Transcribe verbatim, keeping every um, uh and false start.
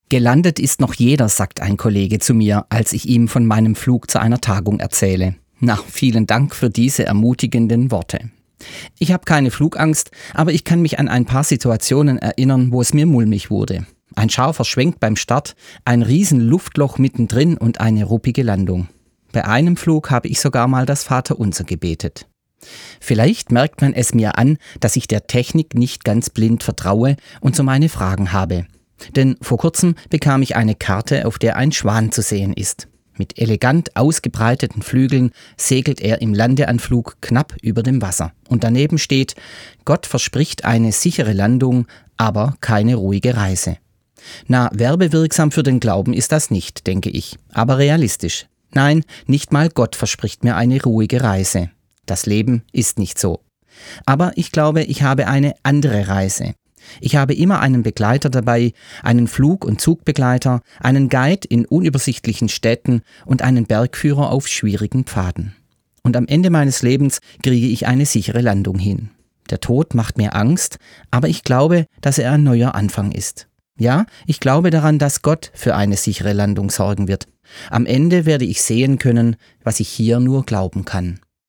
Gelandet ist noch jeder, sagt ein Kollege zu mir, als ich ihm von meinem Flug zu einer Tagung erzähle. Na, vielen Dank für diese ermutigenden Worte. Ich habe keine Flugangst, aber ich kann mich an ein paar Situationen erinnern, wo es mir mulmig wurde. Ein scharfer Schwenk beim Start, ein riesen Luftloch mittendrin und eine ruppige Landung. Bei einem Flug habe ich sogar mal das Vaterunser gebetet. Vielleicht merkt man es mir an, dass ich der Technik nicht ganz blind vertraue und so meine Fragen habe. Denn vor kurzem bekam ich eine Karte, auf der ein Schwan zu sehen ist. Mit elegant ausgebreiteten Flügeln segelt er im Landeanflug knapp über dem Wasser. Und daneben steht: Gott verspricht eine sichere Landung, aber keine ruhige Reise. Na, werbewirksam für den Glauben ist das nicht, denke ich, aber realistisch. Nein, nicht mal Gott verspricht mir eine ruhige Reise. Das Leben ist nicht so. Aber ich glaube, ich habe eine andere Reise. Ich habe immer einen Begleiter dabei, einen Flug- und Zugbegleiter, einen Guide in unübersichtlichen Städten und einen Bergführer auf schwierigen Pfaden. Und am Ende meines Lebens kriege ich eine sichere Landung hin. Der Tod macht mir Angst, aber ich glaube, dass er ein neuer Anfang ist. Ja, ich glaube daran, dass Gott für eine sichere Landung sorgen wird. Am Ende werde ich sehen können, was ich hier nur glauben kann.